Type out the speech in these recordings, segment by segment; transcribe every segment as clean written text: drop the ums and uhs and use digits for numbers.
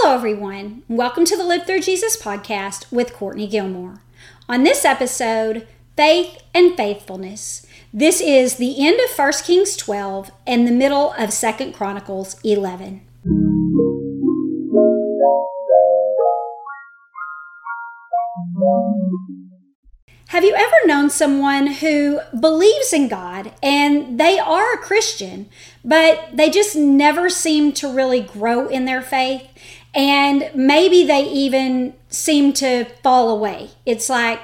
Hello, everyone. Welcome to the Live Through Jesus podcast with Courtney Gilmore. On this episode, Faith and Faithfulness. This is the end of 1 Kings 12 and the middle of 2 Chronicles 11. Have you ever known someone who believes in God and they are a Christian, but they just never seem to really grow in their faith? And maybe they even seem to fall away. It's like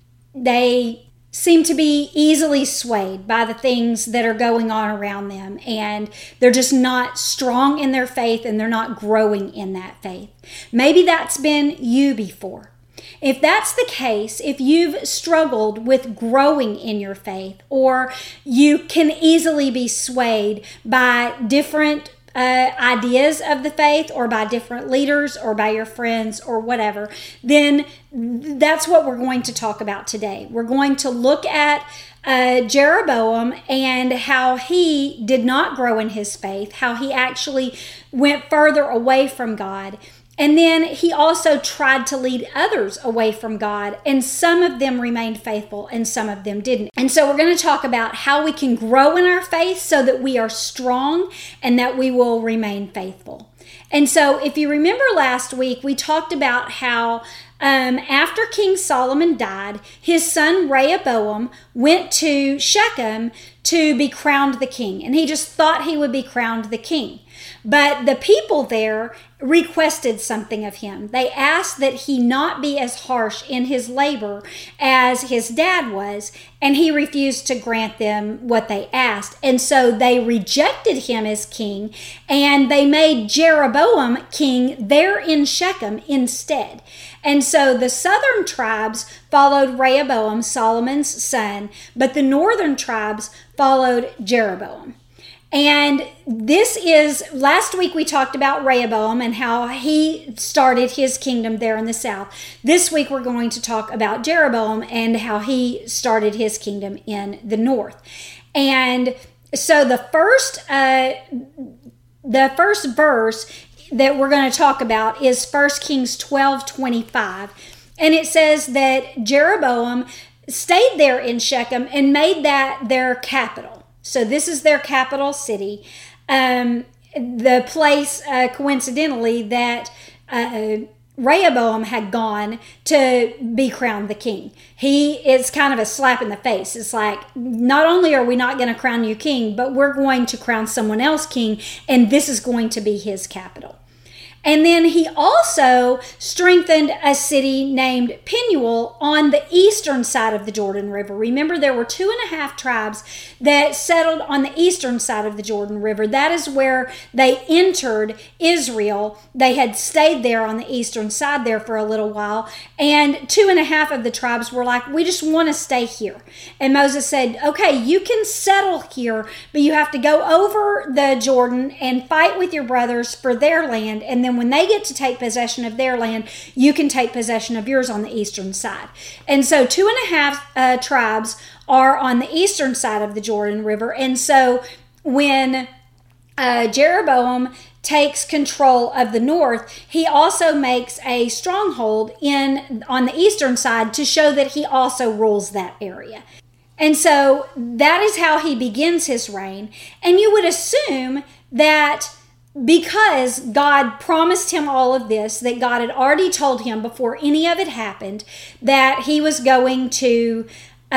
they seem to be easily swayed by the things that are going on around them, and they're just not strong in their faith and they're not growing in that faith. Maybe that's been you before. If that's the case, if you've struggled with growing in your faith, or you can easily be swayed by different ideas of the faith, or by different leaders, or by your friends, or whatever, then that's what we're going to talk about today. We're going to look at Jeroboam and how he did not grow in his faith, how he actually went further away from God. And then he also tried to lead others away from God, and some of them remained faithful and some of them didn't. And so we're going to talk about how we can grow in our faith so that we are strong and that we will remain faithful. And so if you remember last week, we talked about how after King Solomon died, his son Rehoboam went to Shechem to be crowned the king. And he just thought he would be crowned the king. But the people there requested something of him. They asked that he not be as harsh in his labor as his dad was, and he refused to grant them what they asked. And so they rejected him as king, and they made Jeroboam king there in Shechem instead. And so the southern tribes followed Rehoboam, Solomon's son, but the northern tribes followed Jeroboam. And this is, last week we talked about Rehoboam and how he started his kingdom there in the south. This week we're going to talk about Jeroboam and how he started his kingdom in the north. And so the first verse that we're going to talk about is 1 Kings 12:25. And it says that Jeroboam stayed there in Shechem and made that their capital. So this is their capital city, the place, coincidentally, that Rehoboam had gone to be crowned the king. It's kind of a slap in the face. It's like, not only are we not going to crown you king, but we're going to crown someone else king, and this is going to be his capital. And then he also strengthened a city named Penuel on the eastern side of the Jordan River. Remember, there were 2.5 tribes that settled on the eastern side of the Jordan River. That is where they entered Israel. They had stayed there on the eastern side there for a little while. And 2.5 of the tribes were like, we just want to stay here. And Moses said, okay, you can settle here, but you have to go over the Jordan and fight with your brothers for their land. And then when they get to take possession of their land, you can take possession of yours on the eastern side. And so 2.5 tribes are on the eastern side of the Jordan River. And so when Jeroboam takes control of the north, he also makes a stronghold on the eastern side to show that he also rules that area. And so that is how he begins his reign. And you would assume that because God promised him all of this, that God had already told him before any of it happened, that he was going to,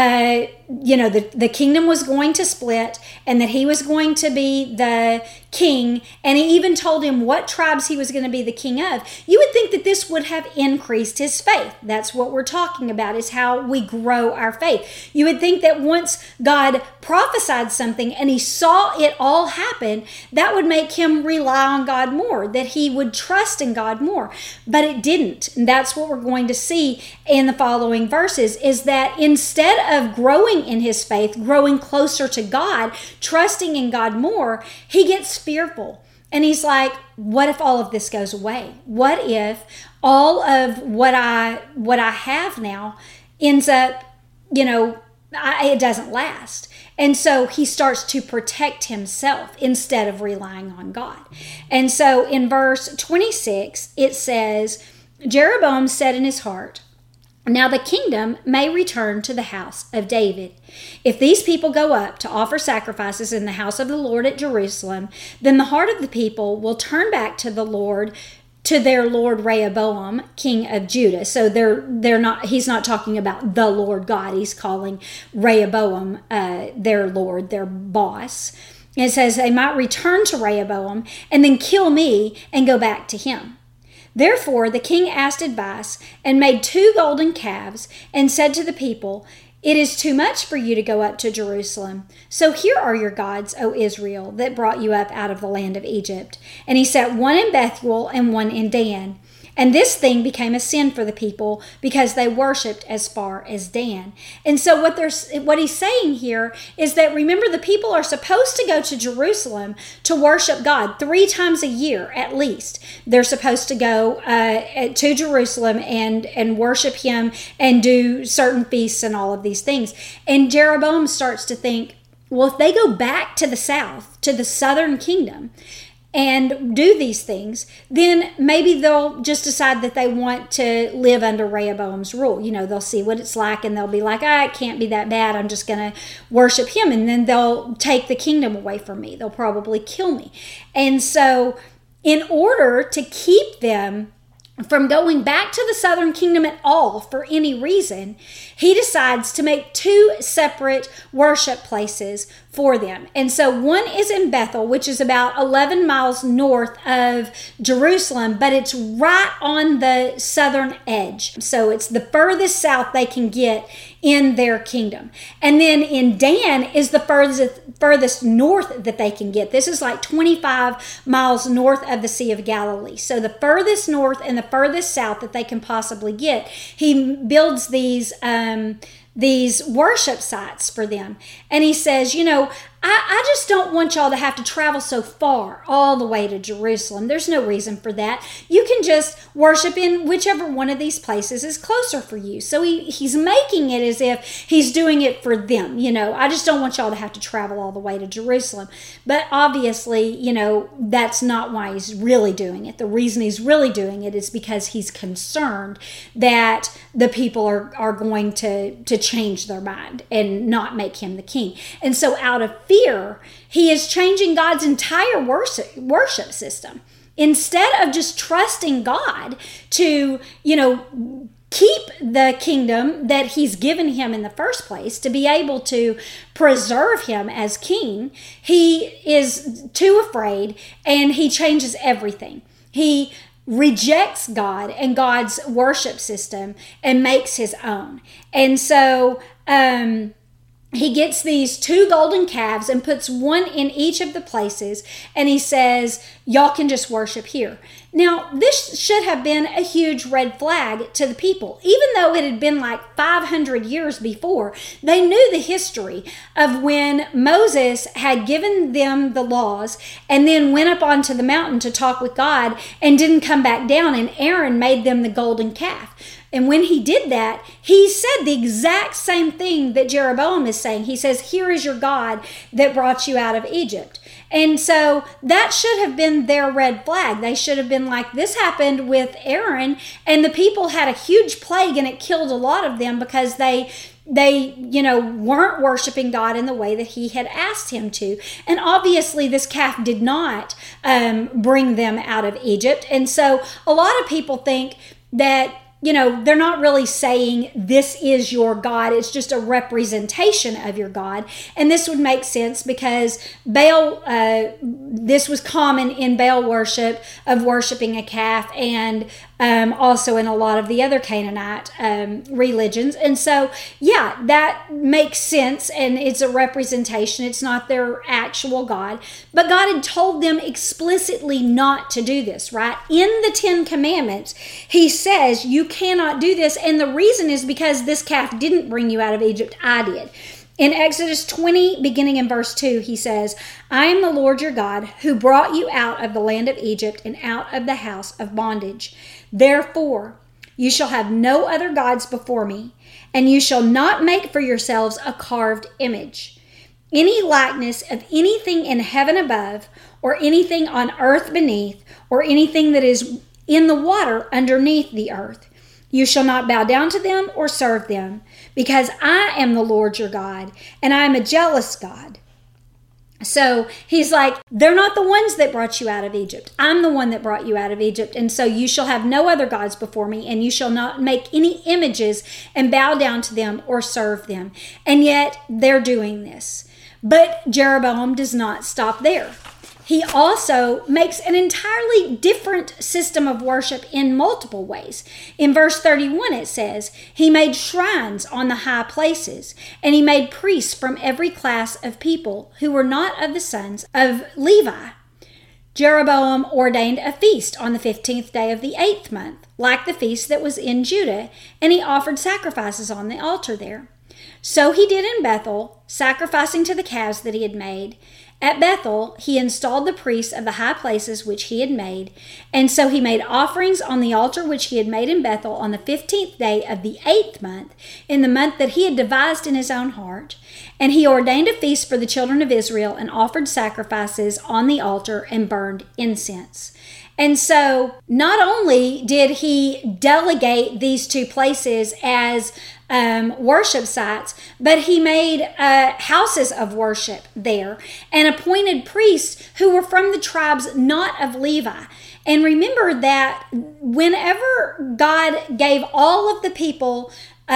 the kingdom was going to split, and that he was going to be the king, and he even told him what tribes he was going to be the king of. You would think that this would have increased his faith. That's what we're talking about, is how we grow our faith. You would think that once God prophesied something and he saw it all happen, that would make him rely on God more, that he would trust in God more. But it didn't. And that's what we're going to see in the following verses, is that instead of growing in his faith, growing closer to God, trusting in God more, he gets fearful. And he's like, what if all of this goes away? What if all of what I have now ends up, it doesn't last? And so he starts to protect himself instead of relying on God. And so in verse 26, it says, Jeroboam said in his heart, now the kingdom may return to the house of David. If these people go up to offer sacrifices in the house of the Lord at Jerusalem, then the heart of the people will turn back to the Lord, to their Lord Rehoboam, king of Judah. So he's not talking about the Lord God. He's calling Rehoboam their Lord, their boss. And it says they might return to Rehoboam and then kill me and go back to him. Therefore, the king asked advice and made 2 golden calves and said to the people, it is too much for you to go up to Jerusalem. So here are your gods, O Israel, that brought you up out of the land of Egypt. And he set one in Bethuel and one in Dan. And this thing became a sin for the people because they worshipped as far as Dan. And so what he's saying here is that, remember, the people are supposed to go to Jerusalem to worship God 3 times a year at least. They're supposed to go to Jerusalem and worship him and do certain feasts and all of these things. And Jeroboam starts to think, well, if they go back to the south, to the southern kingdom, and do these things, then maybe they'll just decide that they want to live under Rehoboam's rule. They'll see what it's like and they'll be like, it can't be that bad. I'm just going to worship him. And then they'll take the kingdom away from me. They'll probably kill me. And so in order to keep them from going back to the southern kingdom at all for any reason, he decides to make 2 separate worship places for them. And so one is in Bethel, which is about 11 miles north of Jerusalem, but it's right on the southern edge. So it's the furthest south they can get in their kingdom. And then in Dan is the furthest north that they can get. This is like 25 miles north of the Sea of Galilee. So the furthest north and the furthest south that they can possibly get. He builds these worship sites for them. And he says, I just don't want y'all to have to travel so far all the way to Jerusalem. There's no reason for that. You can just worship in whichever one of these places is closer for you. So he's making it as if he's doing it for them. I just don't want y'all to have to travel all the way to Jerusalem. But obviously, that's not why he's really doing it. The reason he's really doing it is because he's concerned that the people are going to change their mind and not make him the king. And so out of fear, he is changing God's entire worship system. Instead of just trusting God to, keep the kingdom that he's given him in the first place, to be able to preserve him as king, he is too afraid and he changes everything. He rejects God and God's worship system and makes his own. And so, he gets these 2 golden calves and puts one in each of the places, and he says, y'all can just worship here. Now, this should have been a huge red flag to the people. Even though it had been like 500 years before, they knew the history of when Moses had given them the laws and then went up onto the mountain to talk with God and didn't come back down, and Aaron made them the golden calf. And when he did that, he said the exact same thing that Jeroboam is saying. He says, here is your God that brought you out of Egypt. And so that should have been their red flag. They should have been like, this happened with Aaron, and the people had a huge plague and it killed a lot of them because they weren't worshiping God in the way that he had asked him to. And obviously this calf did not bring them out of Egypt. And so a lot of people think that they're not really saying this is your God. It's just a representation of your God. And this would make sense because Baal, this was common in Baal worship of worshiping a calf, and also in a lot of the other Canaanite religions. And so, yeah, that makes sense, and it's a representation. It's not their actual God. But God had told them explicitly not to do this, right? In the 10 Commandments, he says you cannot do this, and the reason is because this calf didn't bring you out of Egypt, I did. In Exodus 20, beginning in verse 2, he says, I am the Lord your God who brought you out of the land of Egypt and out of the house of bondage. Therefore, you shall have no other gods before me, and you shall not make for yourselves a carved image. any likeness of anything in heaven above, or anything on earth beneath, or anything that is in the water underneath the earth. You shall not bow down to them or serve them, because I am the Lord your God, and I am a jealous God. So he's like, they're not the ones that brought you out of Egypt. I'm the one that brought you out of Egypt. And so you shall have no other gods before me, and you shall not make any images and bow down to them or serve them. And yet they're doing this. But Jeroboam does not stop there. He also makes an entirely different system of worship in multiple ways. In verse 31, it says, he made shrines on the high places, and he made priests from every class of people who were not of the sons of Levi. Jeroboam ordained a feast on the 15th day of the 8th month, like the feast that was in Judah, and he offered sacrifices on the altar there. So he did in Bethel, sacrificing to the calves that he had made. At Bethel, he installed the priests of the high places which he had made, and so he made offerings on the altar which he had made in Bethel on the 15th day of the 8th month, in the month that he had devised in his own heart. And he ordained a feast for the children of Israel and offered sacrifices on the altar and burned incense. And so not only did he delegate these two places as worship sites, but he made houses of worship there and appointed priests who were from the tribes not of Levi. And remember that whenever God gave all of the people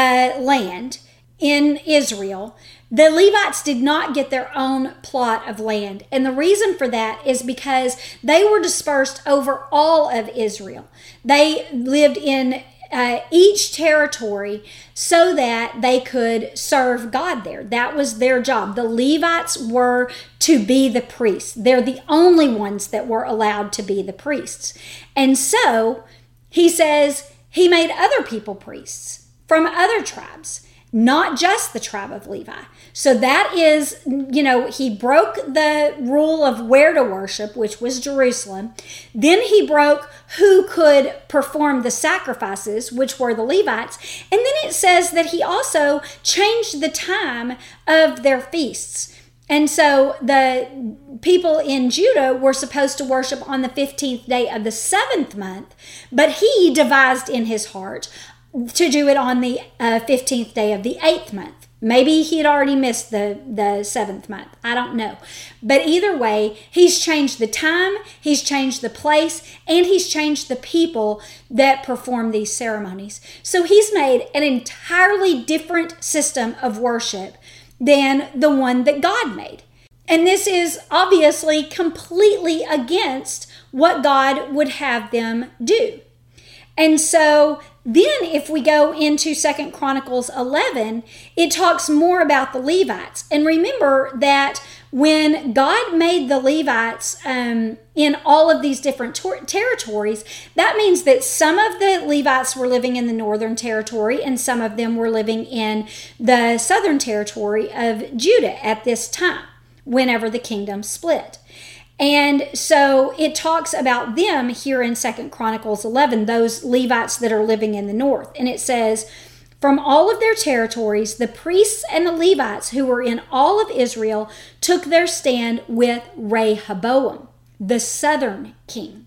land in Israel, the Levites did not get their own plot of land. And the reason for that is because they were dispersed over all of Israel. They lived in each territory so that they could serve God there. That was their job. The Levites were to be the priests. They're the only ones that were allowed to be the priests. And so he says he made other people priests from other tribes, not just the tribe of Levi. So that is, he broke the rule of where to worship, which was Jerusalem. Then he broke who could perform the sacrifices, which were the Levites. And then it says that he also changed the time of their feasts. And so the people in Judah were supposed to worship on the 15th day of the 7th month, but he devised in his heart to do it on the 15th day of the 8th month. Maybe he had already missed the 7th month. I don't know. But either way, he's changed the time, he's changed the place, and he's changed the people that perform these ceremonies. So he's made an entirely different system of worship than the one that God made. And this is obviously completely against what God would have them do. And so then if we go into 2 Chronicles 11, it talks more about the Levites. And remember that when God made the Levites in all of these different territories, that means that some of the Levites were living in the northern territory and some of them were living in the southern territory of Judah at this time, whenever the kingdom split. And so it talks about them here in 2 Chronicles 11, those Levites that are living in the north. And it says, from all of their territories, the priests and the Levites who were in all of Israel took their stand with Rehoboam, the southern king.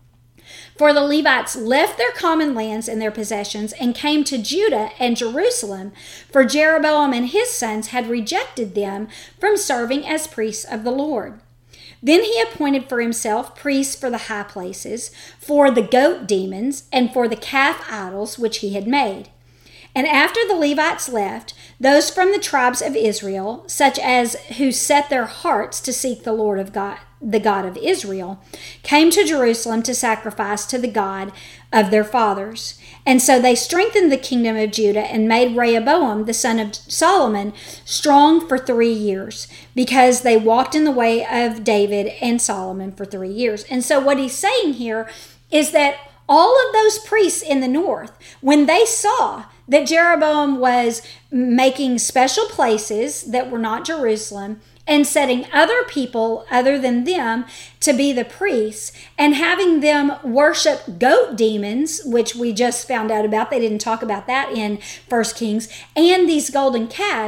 For the Levites left their common lands and their possessions and came to Judah and Jerusalem, for Jeroboam and his sons had rejected them from serving as priests of the Lord. Then he appointed for himself priests for the high places, for the goat demons, and for the calf idols which he had made. And after the Levites left, those from the tribes of Israel, such as who set their hearts to seek the Lord of God, the God of Israel, came to Jerusalem to sacrifice to the God of their fathers. And so they strengthened the kingdom of Judah and made Rehoboam, the son of Solomon, strong for 3 years, because they walked in the way of David and Solomon for 3 years. And so what he's saying here is that all of those priests in the north, when they saw that Jeroboam was making special places that were not Jerusalem and setting other people other than them to be the priests and having them worship goat demons, which we just found out about. They didn't talk about that in 1 Kings, and these golden calves.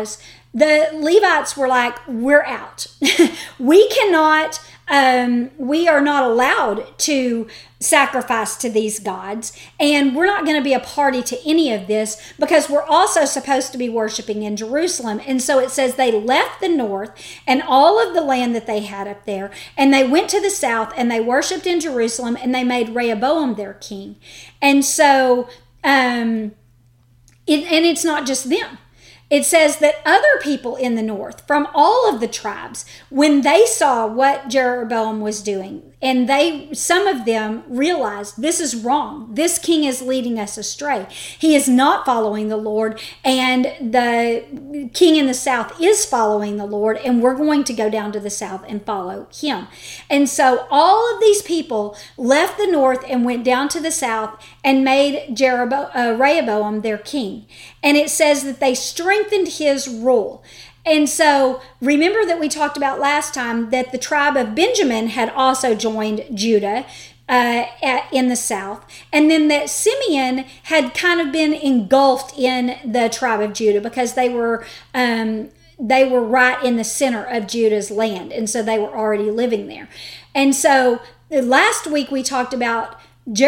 the Levites were like, we're out. We cannot, we are not allowed to sacrifice to these gods, and we're not going to be a party to any of this because we're also supposed to be worshiping in Jerusalem. And so it says they left the north and all of the land that they had up there, and they went to the south and they worshiped in Jerusalem, and they made Rehoboam their king. And so, and it's not just them. It says that other people in the north from all of the tribes, when they saw what Jeroboam was doing, and some of them realized this is wrong. This king is leading us astray. He is not following the Lord, and the king in the south is following the Lord, and we're going to go down to the south and follow him. And so all of these people left the north and went down to the south and made Rehoboam their king. And it says that they strengthened his rule. And so remember that we talked about last time that the tribe of Benjamin had also joined Judah in the south, and then that Simeon had kind of been engulfed in the tribe of Judah because they were right in the center of Judah's land, and so they were already living there. And so last week we talked about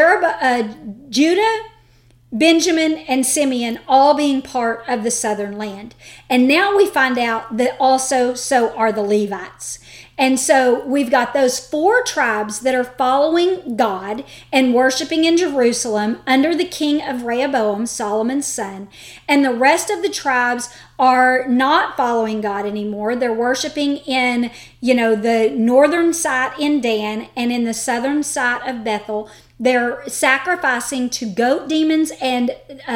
Judah, Benjamin, and Simeon all being part of the southern land. And now we find out that also so are the Levites. And so we've got those 4 tribes that are following God and worshiping in Jerusalem under the king of Rehoboam, Solomon's son. And the rest of the tribes are not following God anymore. They're worshiping in, the northern side in Dan and in the southern side of Bethel. They're sacrificing to goat demons and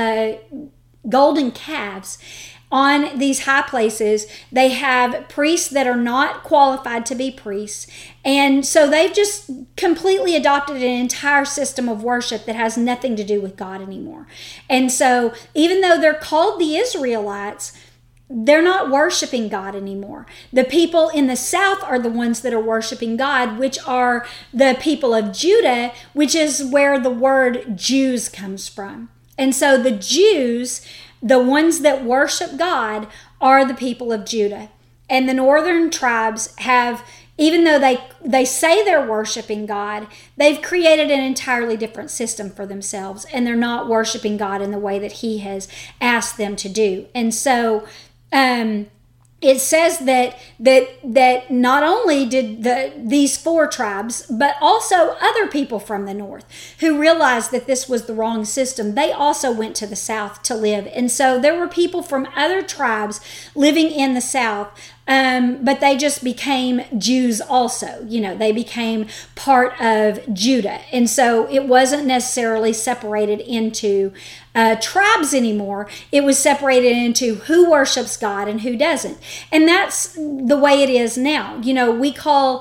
golden calves on these high places. They have priests that are not qualified to be priests. And so they've just completely adopted an entire system of worship that has nothing to do with God anymore. And so even though they're called the Israelites, they're not worshiping God anymore. The people in the south are the ones that are worshiping God, which are the people of Judah, which is where the word Jews comes from. And so the Jews, the ones that worship God, are the people of Judah. And the northern tribes have, even though they say they're worshiping God, they've created an entirely different system for themselves, and they're not worshiping God in the way that He has asked them to do. And so it says that not only did these 4 tribes, but also other people from the north who realized that this was the wrong system, they also went to the south to live. And so there were people from other tribes living in the south, but they just became Jews also. They became part of Judah. And so it wasn't necessarily separated into tribes anymore. It was separated into who worships God and who doesn't. And that's the way it is now. We call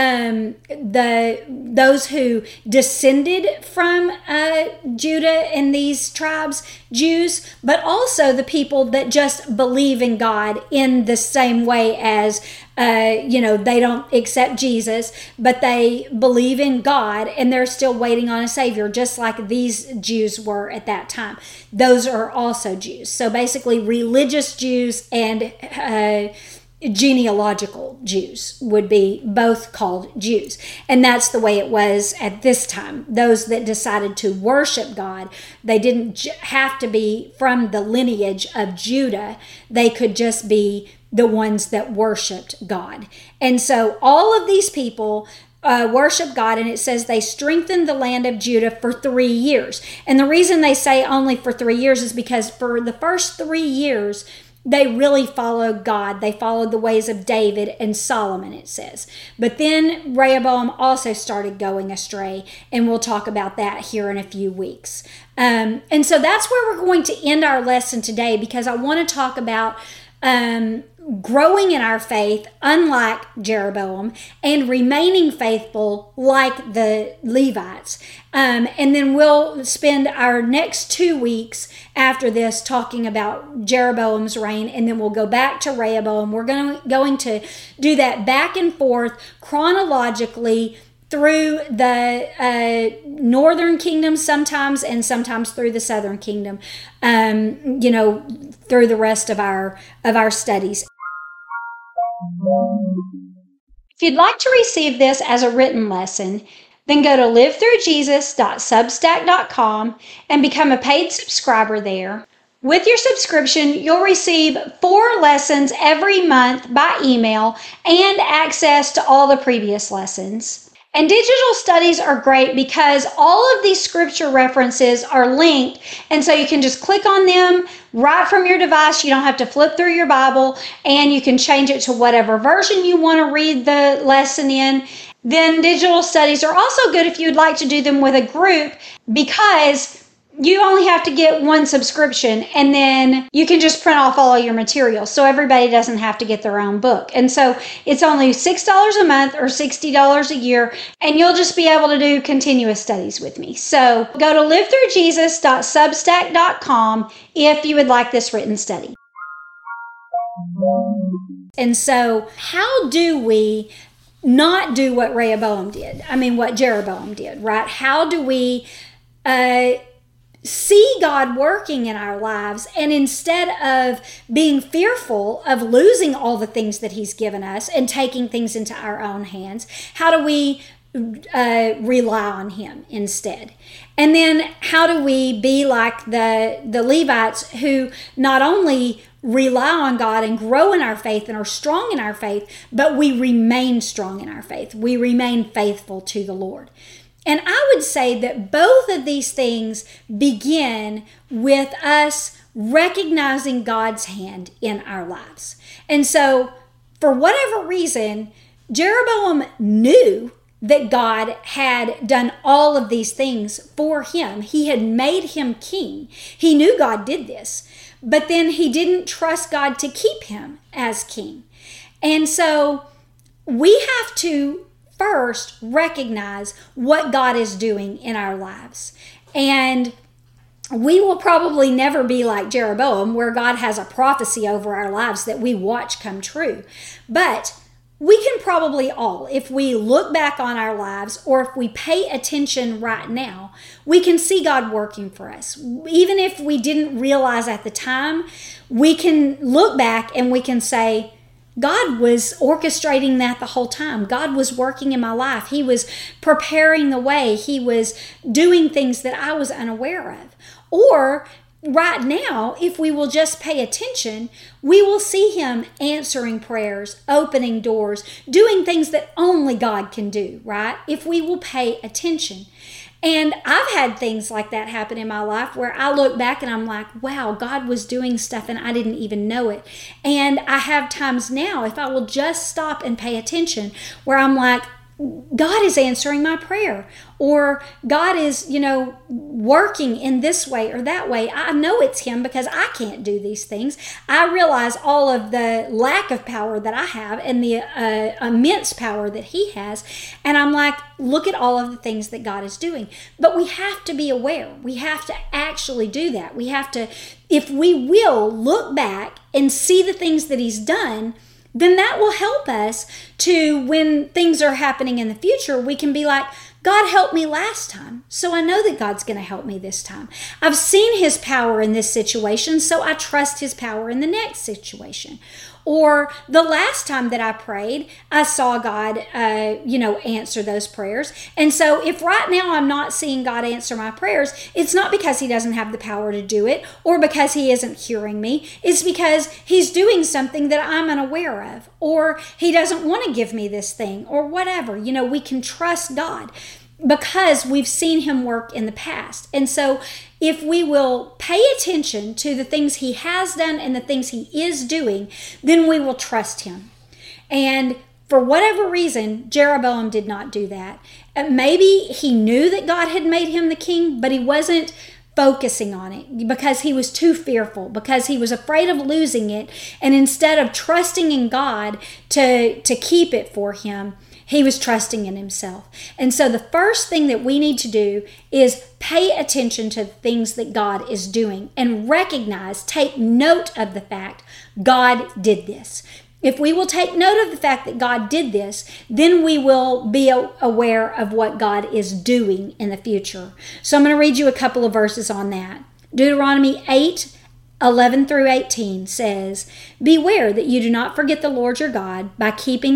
those who descended from Judah and these tribes Jews, but also the people that just believe in God in the same way as they don't accept Jesus, but they believe in God and they're still waiting on a Savior, just like these Jews were at that time. Those are also Jews. So basically religious Jews and genealogical Jews would be both called Jews. And that's the way it was at this time. Those that decided to worship God, they didn't have to be from the lineage of Judah. They could just be the ones that worshiped God. And so all of these people worship God, and it says they strengthened the land of Judah for 3 years. And the reason they say only for 3 years is because for the first 3 years, they really followed God. They followed the ways of David and Solomon, it says. But then Rehoboam also started going astray, and we'll talk about that here in a few weeks. And so that's where we're going to end our lesson today, because I want to talk about growing in our faith, unlike Jeroboam, and remaining faithful like the Levites. And then we'll spend our next 2 weeks after this talking about Jeroboam's reign, and then we'll go back to Rehoboam. We're going to do that back and forth chronologically through the northern kingdom sometimes, and sometimes through the southern kingdom, through the rest of our studies. If you'd like to receive this as a written lesson, then go to livethroughjesus.substack.com and become a paid subscriber there. With your subscription, you'll receive 4 lessons every month by email and access to all the previous lessons. And digital studies are great because all of these scripture references are linked, and so you can just click on them right from your device. You don't have to flip through your Bible, and you can change it to whatever version you want to read the lesson in. Then digital studies are also good if you'd like to do them with a group, because you only have to get 1 subscription, and then you can just print off all of your materials, so everybody doesn't have to get their own book. And so it's only $6 a month or $60 a year, and you'll just be able to do continuous studies with me. So go to livethroughjesus.substack.com if you would like this written study. And so how do we not do what Jeroboam did, right? How do we see God working in our lives, and instead of being fearful of losing all the things that He's given us and taking things into our own hands, how do we rely on Him instead? And then how do we be like the Levites, who not only rely on God and grow in our faith and are strong in our faith, but we remain strong in our faith. We remain faithful to the Lord. And I would say that both of these things begin with us recognizing God's hand in our lives. And so, for whatever reason, Jeroboam knew that God had done all of these things for him. He had made him king. He knew God did this, but then he didn't trust God to keep him as king. And so, we have to first recognize what God is doing in our lives. And we will probably never be like Jeroboam, where God has a prophecy over our lives that we watch come true. But we can probably all, if we look back on our lives, or if we pay attention right now, we can see God working for us. Even if we didn't realize at the time, we can look back and we can say, God was orchestrating that the whole time. God was working in my life. He was preparing the way. He was doing things that I was unaware of. Or right now, if we will just pay attention, we will see Him answering prayers, opening doors, doing things that only God can do, right? If we will pay attention. And I've had things like that happen in my life where I look back and I'm like, wow, God was doing stuff and I didn't even know it. And I have times now, if I will just stop and pay attention, where I'm like, God is answering my prayer, or God is, working in this way or that way. I know it's Him because I can't do these things. I realize all of the lack of power that I have and the immense power that He has. And I'm like, look at all of the things that God is doing. But we have to be aware. We have to actually do that. We have to, if we will look back and see the things that He's done, then that will help us to, when things are happening in the future, we can be like, God helped me last time, so I know that God's going to help me this time. I've seen His power in this situation, so I trust His power in the next situation. Or the last time that I prayed, I saw God, answer those prayers. And so if right now I'm not seeing God answer my prayers, it's not because He doesn't have the power to do it or because He isn't hearing me. It's because He's doing something that I'm unaware of, or He doesn't want to give me this thing, or whatever. We can trust God because we've seen Him work in the past. And so if we will pay attention to the things He has done and the things He is doing, then we will trust Him. And for whatever reason, Jeroboam did not do that. Maybe he knew that God had made him the king, but he wasn't focusing on it because he was too fearful, because he was afraid of losing it. And instead of trusting in God to keep it for him, he was trusting in himself. And so the first thing that we need to do is pay attention to the things that God is doing and recognize, take note of the fact God did this. If we will take note of the fact that God did this, then we will be aware of what God is doing in the future. So I'm going to read you a couple of verses on that. Deuteronomy 8, 11 through 18 says, "Beware that you do not forget the Lord your God by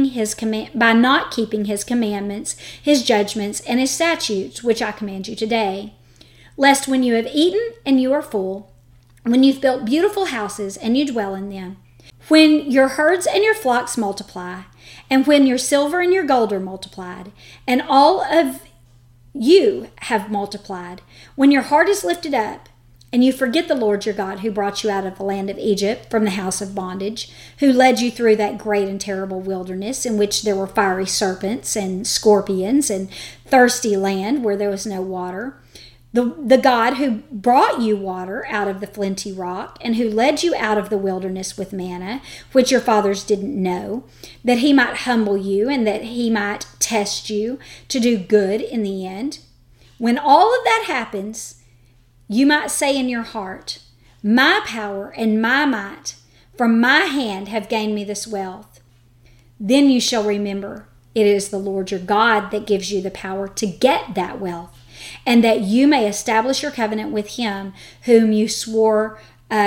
not keeping his commandments, his judgments, and his statutes, which I command you today. Lest when you have eaten and you are full, when you've built beautiful houses and you dwell in them, when your herds and your flocks multiply, and when your silver and your gold are multiplied, and all of you have multiplied, when your heart is lifted up, and you forget the Lord your God who brought you out of the land of Egypt from the house of bondage, who led you through that great and terrible wilderness in which there were fiery serpents and scorpions and thirsty land where there was no water, the God who brought you water out of the flinty rock and who led you out of the wilderness with manna, which your fathers didn't know, that he might humble you and that he might test you to do good in the end. When all of that happens, you might say in your heart, my power and my might from my hand have gained me this wealth. Then you shall remember it is the Lord your God that gives you the power to get that wealth, and that you may establish your covenant with him whom you swore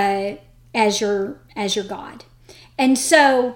as your God." And so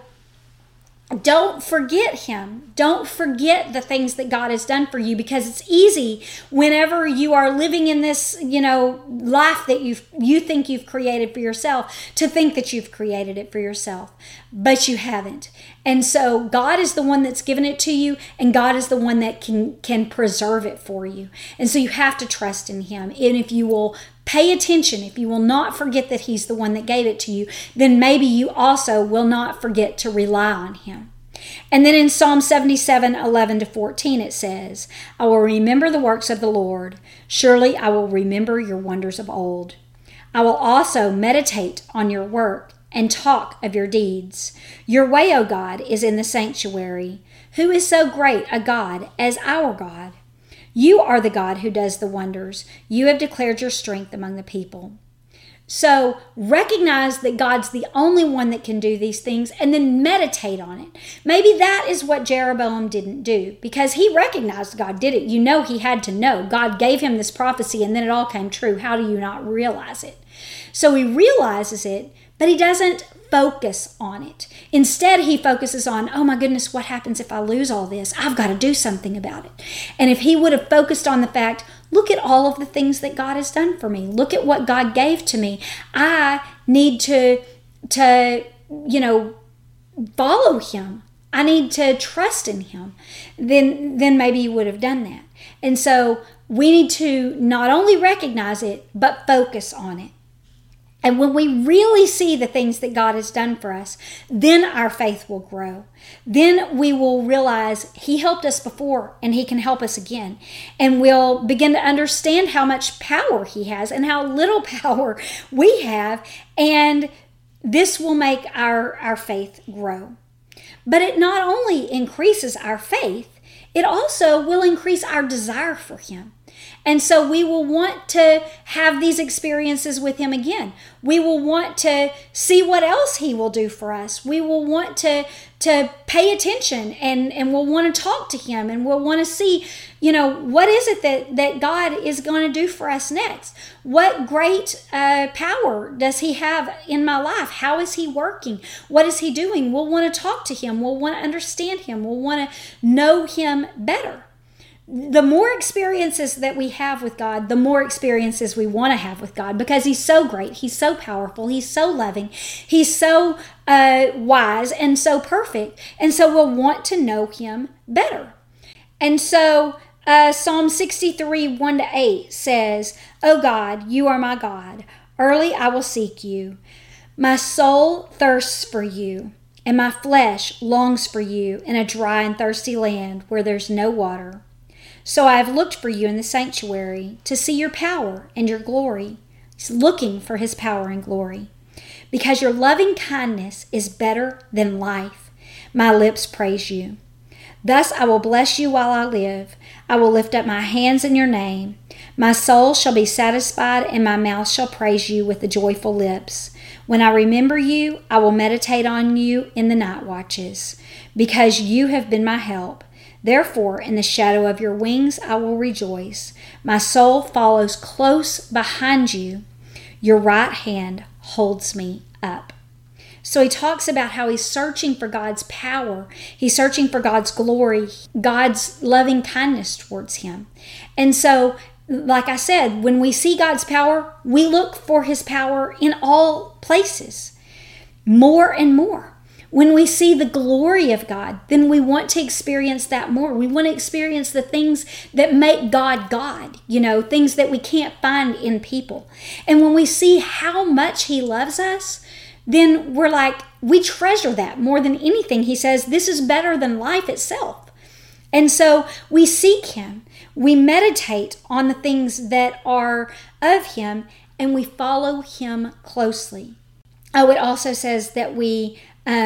don't forget him. Don't forget the things that God has done for you, because it's easy whenever you are living in this, life that you think you've created for yourself, to think that you've created it for yourself, but you haven't. And so God is the one that's given it to you, and God is the one that can preserve it for you. And so you have to trust in him. And if you will pay attention, if you will not forget that he's the one that gave it to you, then maybe you also will not forget to rely on him. And then in Psalm 77, 11 to 14, it says, "I will remember the works of the Lord. Surely I will remember your wonders of old. I will also meditate on your work and talk of your deeds. Your way, O God, is in the sanctuary. Who is so great a God as our God? You are the God who does the wonders. You have declared your strength among the people." So recognize that God's the only one that can do these things, and then meditate on it. Maybe that is what Jeroboam didn't do, because he recognized God did it. He had to know. God gave him this prophecy, and then it all came true. How do you not realize it? So he realizes it, but he doesn't focus on it. Instead, he focuses on, oh my goodness, what happens if I lose all this? I've got to do something about it. And if he would have focused on the fact, look at all of the things that God has done for me. Look at what God gave to me. I need to follow him. I need to trust in him. Then maybe he would have done that. And so we need to not only recognize it, but focus on it. And when we really see the things that God has done for us, then our faith will grow. Then we will realize he helped us before and he can help us again. And we'll begin to understand how much power he has and how little power we have. And this will make our faith grow. But it not only increases our faith, it also will increase our desire for him. And so we will want to have these experiences with him again. We will want to see what else he will do for us. We will want to pay attention and we'll want to talk to him, and we'll want to see, what is it that God is going to do for us next? What great power does he have in my life? How is he working? What is he doing? We'll want to talk to him. We'll want to understand him. We'll want to know him better. The more experiences that we have with God, the more experiences we want to have with God, because he's so great, he's so powerful, he's so loving, he's so wise and so perfect. And so we'll want to know him better. And so Psalm 63, 1 to 8 says, "O God, you are my God. Early I will seek you. My soul thirsts for you, and my flesh longs for you in a dry and thirsty land where there's no water. So I have looked for you in the sanctuary to see your power and your glory." He's looking for his power and glory. "Because your loving kindness is better than life, my lips praise you. Thus I will bless you while I live. I will lift up my hands in your name. My soul shall be satisfied, and my mouth shall praise you with the joyful lips. When I remember you, I will meditate on you in the night watches, because you have been my help. Therefore, in the shadow of your wings, I will rejoice. My soul follows close behind you. Your right hand holds me up. So he talks about how he's searching for God's power. He's searching for God's glory, God's loving kindness towards him. And so, like I said, when we see God's power, we look for his power in all places, more and more. When we see the glory of God, then we want to experience that more. We want to experience the things that make God God, things that we can't find in people. And when we see how much he loves us, then we're like, we treasure that more than anything. He says, this is better than life itself. And so we seek him. We meditate on the things that are of him, and we follow him closely. Oh, it also says that we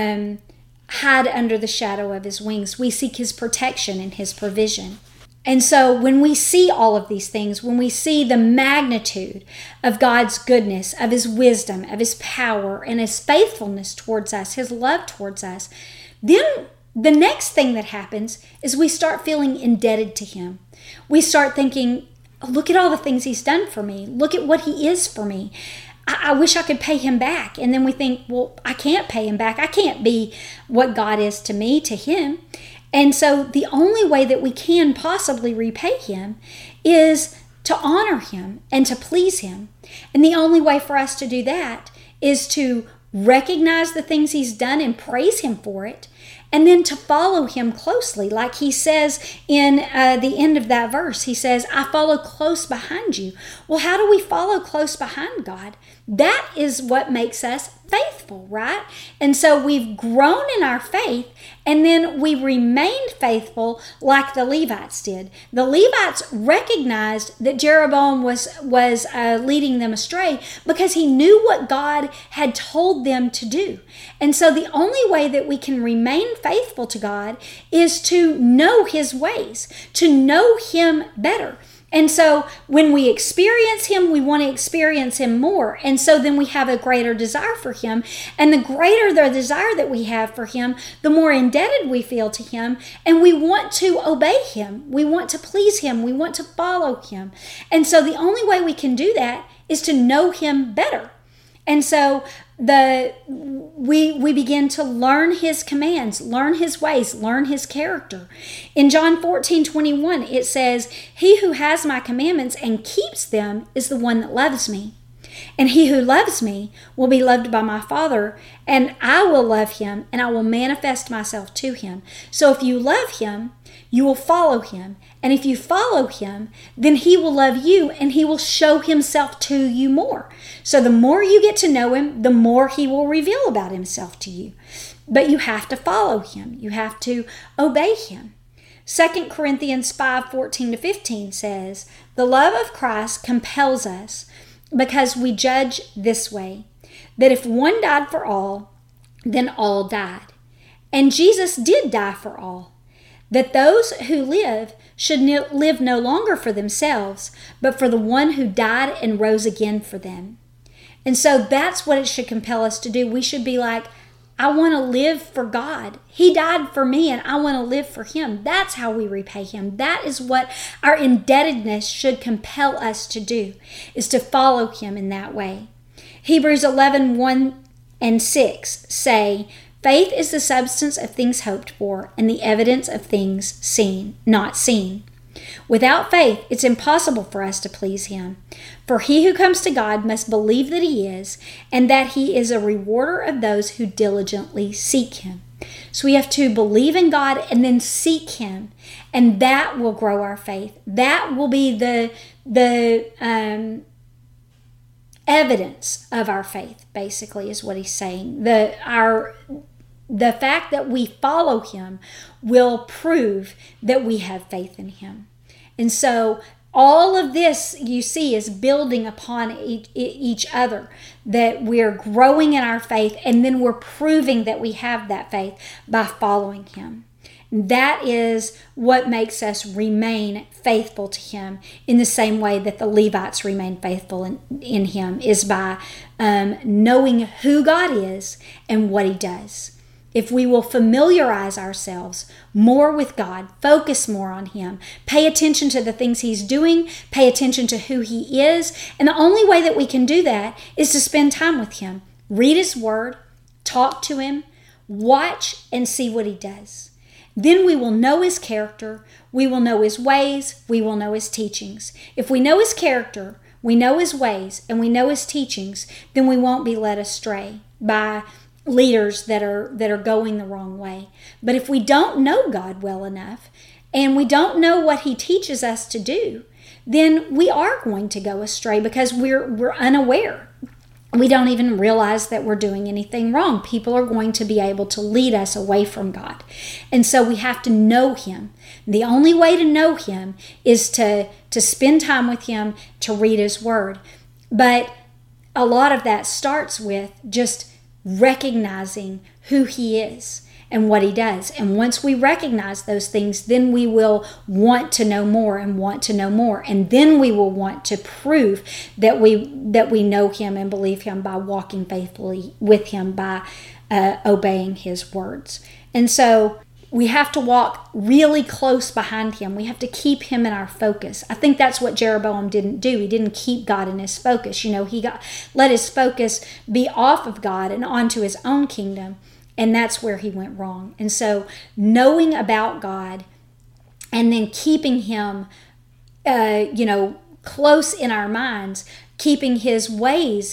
hide under the shadow of his wings. We seek his protection and his provision. And so when we see all of these things, when we see the magnitude of God's goodness, of his wisdom, of his power, and his faithfulness towards us, his love towards us, then the next thing that happens is we start feeling indebted to him. We start thinking, oh, look at all the things he's done for me. Look at what he is for me. I wish I could pay him back. And then we think, well, I can't pay him back. I can't be what God is to me, to him. And so the only way that we can possibly repay him is to honor him and to please him. And the only way for us to do that is to recognize the things he's done and praise him for it, and then to follow him closely. Like he says in the end of that verse, he says, I follow close behind you. Well, how do we follow close behind God? That is what makes us faithful, right? And so we've grown in our faith, and then we remained faithful like the Levites did. The Levites recognized that Jeroboam was leading them astray because he knew what God had told them to do. And so the only way that we can remain faithful to God is to know his ways, to know him better. And so when we experience him, we want to experience him more. And so then we have a greater desire for him. And the greater the desire that we have for him, the more indebted we feel to him. And we want to obey him. We want to please him. We want to follow him. And so the only way we can do that is to know him better. And so we begin to learn his commands, learn his ways, learn his character. In John 14:21, it says, he who has my commandments and keeps them is the one that loves me. And he who loves me will be loved by my Father, and I will love him, and I will manifest myself to him. So if you love him, you will follow him. And if you follow him, then he will love you, and he will show himself to you more. So the more you get to know him, the more he will reveal about himself to you. But you have to follow him. You have to obey him. 2 Corinthians 5:14-15 says, the love of Christ compels us, because we judge this way, that if one died for all, then all died. And Jesus did die for all, that those who live should live no longer for themselves, but for the one who died and rose again for them. And so that's what it should compel us to do. We should be like, I want to live for God. He died for me, and I want to live for him. That's how we repay him. That is what our indebtedness should compel us to do, is to follow him in that way. Hebrews 11:1-6 say, faith is the substance of things hoped for and the evidence of things not seen. Without faith, it's impossible for us to please him. For he who comes to God must believe that he is, and that he is a rewarder of those who diligently seek him. So we have to believe in God and then seek him, and that will grow our faith. That will be the evidence of our faith, basically, is what he's saying. The fact that we follow him will prove that we have faith in him. And so all of this, you see, is building upon each other, that we're growing in our faith, and then we're proving that we have that faith by following him. That is what makes us remain faithful to him in the same way that the Levites remained faithful in him, is by knowing who God is and what he does. if we will familiarize ourselves more with God, focus more on Him, pay attention to the things He's doing, pay attention to who He is. And the only way that we can do that is to spend time with Him. Read His Word, talk to Him, watch and see what He does. Then we will know His character, we will know His ways, we will know His teachings. If we know His character, we know His ways, and we know His teachings, then we won't be led astray by leaders that are going the wrong way. But if we don't know God well enough and we don't know what He teaches us to do, then we are going to go astray because we're unaware. We don't even realize that we're doing anything wrong. People are going to be able to lead us away from God. And so we have to know Him. The only way to know Him is to spend time with Him, to read His Word. But a lot of that starts with just recognizing who He is and what He does. And once we recognize those things, then we will want to know more and want to know more. And then we will want to prove that we know Him and believe Him by walking faithfully with Him, by obeying His words. And so we have to walk really close behind Him. We have to keep Him in our focus. I think that's what Jeroboam didn't do. He didn't keep God in his focus. He let his focus be off of God and onto his own kingdom. And that's where he went wrong. And so knowing about God and then keeping Him, close in our minds, keeping His ways,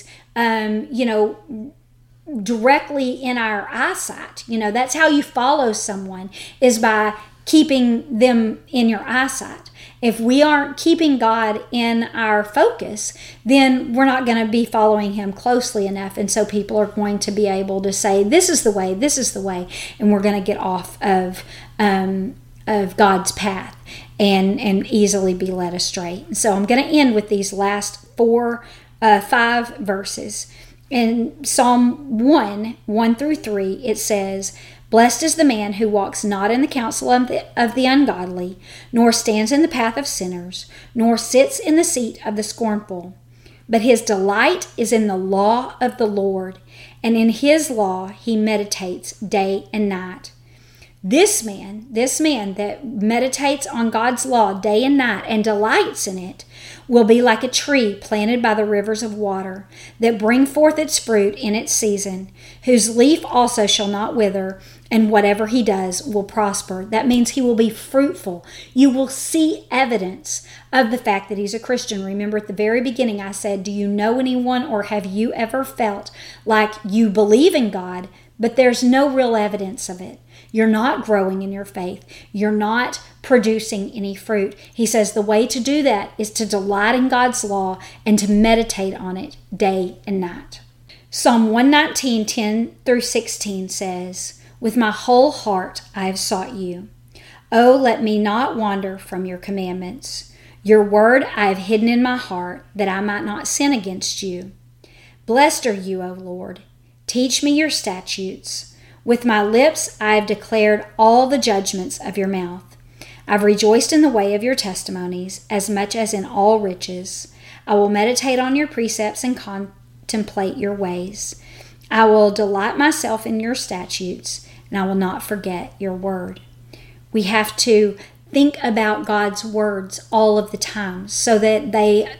directly in our eyesight. That's how you follow someone, is by keeping them in your eyesight. If we aren't keeping God in our focus, then we're not going to be following Him closely enough. And so people are going to be able to say, this is the way, and we're going to get off of God's path and easily be led astray. So I'm going to end with these last 5 verses. In Psalm 1 through 3, it says, "Blessed is the man who walks not in the counsel of the ungodly, nor stands in the path of sinners, nor sits in the seat of the scornful. But his delight is in the law of the Lord, and in His law he meditates day and night." This man that meditates on God's law day and night and delights in it will be like a tree planted by the rivers of water, that bring forth its fruit in its season, whose leaf also shall not wither, and whatever he does will prosper. That means he will be fruitful. You will see evidence of the fact that he's a Christian. Remember at the very beginning I said, do you know anyone, or have you ever felt like you believe in God, but there's no real evidence of it? You're not growing in your faith. You're not producing any fruit. He says the way to do that is to delight in God's law and to meditate on it day and night. Psalm 119, 10 through 16 says, "With my whole heart I have sought you. Oh, let me not wander from your commandments. Your word I have hidden in my heart, that I might not sin against you. Blessed are you, O Lord. Teach me your statutes. With my lips I have declared all the judgments of your mouth. I've rejoiced in the way of your testimonies as much as in all riches. I will meditate on your precepts and contemplate your ways. I will delight myself in your statutes, and I will not forget your word." We have to think about God's words all of the time so that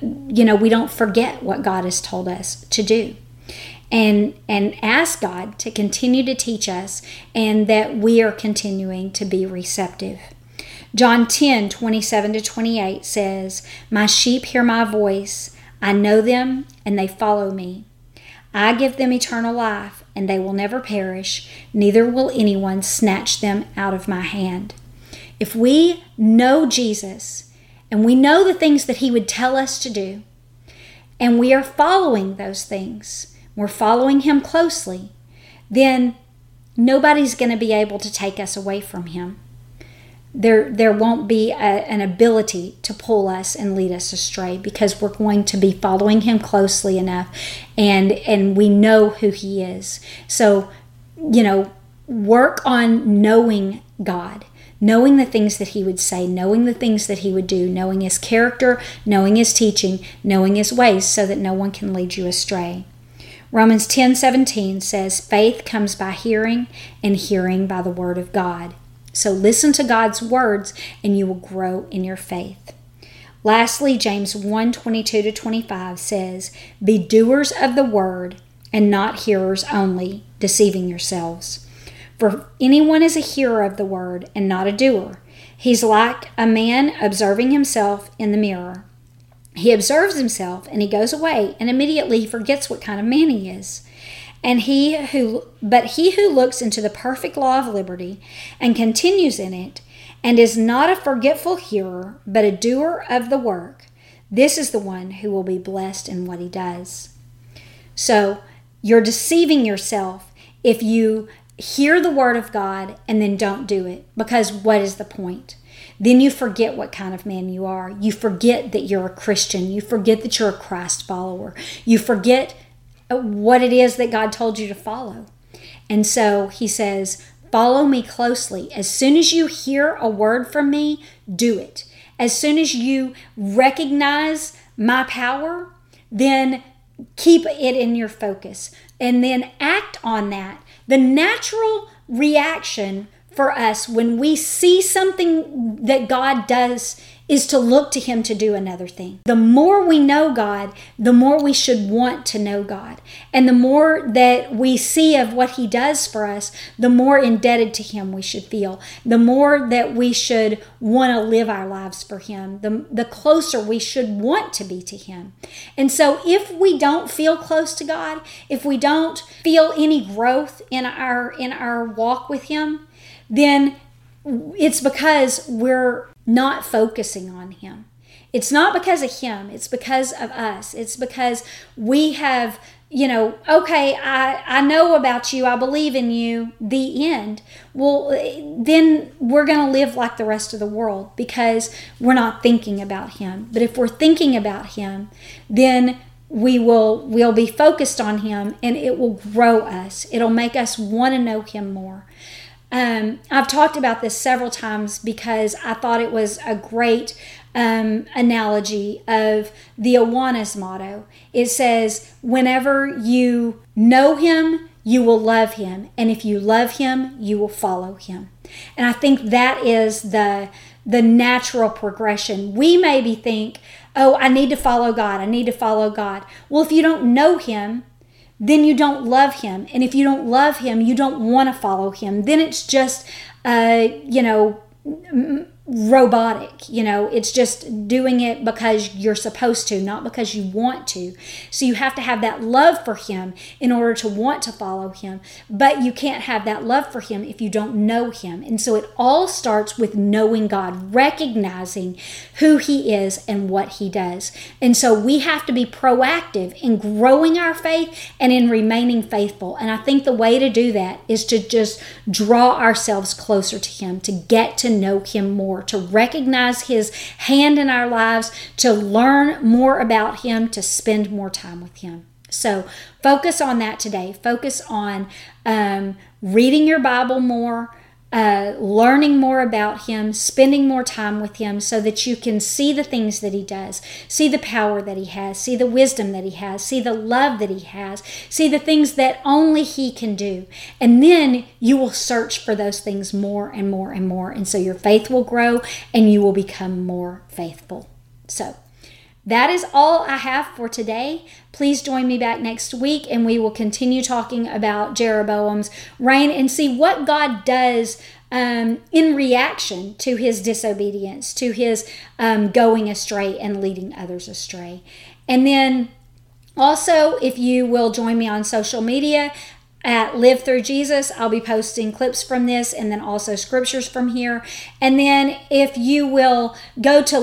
we don't forget what God has told us to do. And ask God to continue to teach us, and that we are continuing to be receptive. John 10, 27 to 28 says, "My sheep hear my voice. I know them, and they follow me. I give them eternal life, and they will never perish, neither will anyone snatch them out of my hand." If we know Jesus, and we know the things that He would tell us to do, and we are following those things, we're following Him closely, then nobody's going to be able to take us away from Him. There won't be an ability to pull us and lead us astray, because we're going to be following Him closely enough, and we know who He is. So, work on knowing God, knowing the things that He would say, knowing the things that He would do, knowing His character, knowing His teaching, knowing His ways, so that no one can lead you astray. Romans 10:17 says, faith comes by hearing, and hearing by the word of God. So listen to God's words, and you will grow in your faith. Lastly, James 1:22-25 says, be doers of the word, and not hearers only, deceiving yourselves. For if anyone is a hearer of the word, and not a doer, he's like a man observing himself in the mirror. He observes himself, and he goes away, and immediately he forgets what kind of man he is. But he who looks into the perfect law of liberty, and continues in it, and is not a forgetful hearer, but a doer of the work, this is the one who will be blessed in what he does. So, you're deceiving yourself if you hear the word of God and then don't do it, because what is the point? Then you forget what kind of man you are. You forget that you're a Christian. You forget that you're a Christ follower. You forget what it is that God told you to follow. And so he says, follow me closely. As soon as you hear a word from me, do it. As soon as you recognize my power, then keep it in your focus and then act on that. The natural reaction for us when we see something that God does is to look to him to do another thing. The more we know God, the more we should want to know God. And the more that we see of what he does for us, the more indebted to him we should feel. The more that we should want to live our lives for him, the closer we should want to be to him. And so if we don't feel close to God, if we don't feel any growth in our walk with him, then it's because we're not focusing on him. It's not because of him. It's because of us. It's because we have, okay, I know about you. I believe in you. The end. Well, then we're going to live like the rest of the world because we're not thinking about him. But if we're thinking about him, then we'll be focused on him, and it will grow us. It'll make us want to know him more. I've talked about this several times because I thought it was a great analogy of the Awanas motto. It says, whenever you know him, you will love him. And if you love him, you will follow him. And I think that is the natural progression. We maybe think, oh, I need to follow God. I need to follow God. Well, if you don't know him, then you don't love him. And if you don't love him, you don't want to follow him. Then it's just, robotic. It's just doing it because you're supposed to, not because you want to. So you have to have that love for him in order to want to follow him. But you can't have that love for him if you don't know him. And so it all starts with knowing God, recognizing who he is and what he does. And so we have to be proactive in growing our faith and in remaining faithful. And I think the way to do that is to just draw ourselves closer to him, to get to know him more, to recognize his hand in our lives, to learn more about him, to spend more time with him. So focus on that today. Focus on reading your Bible more, learning more about him, spending more time with him so that you can see the things that he does, see the power that he has, see the wisdom that he has, see the love that he has, see the things that only he can do. And then you will search for those things more and more and more. And so your faith will grow and you will become more faithful. So that is all I have for today. Please join me back next week and we will continue talking about Jeroboam's reign and see what God does in reaction to his disobedience, to his going astray and leading others astray. And then also, if you will join me on social media, at Live Through Jesus, I'll be posting clips from this and then also scriptures from here. And then if you will go to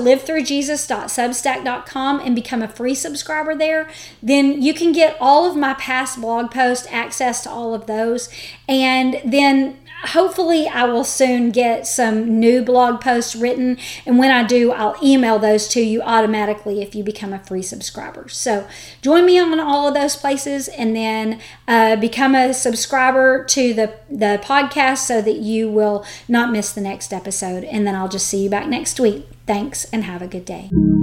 livethroughjesus.substack.com and become a free subscriber there, then you can get all of my past blog posts, access to all of those. And then hopefully I will soon get some new blog posts written. And when I do, I'll email those to you automatically if you become a free subscriber. So join me on all of those places and then become a subscriber to the podcast so that you will not miss the next episode. And then I'll just see you back next week. Thanks and have a good day.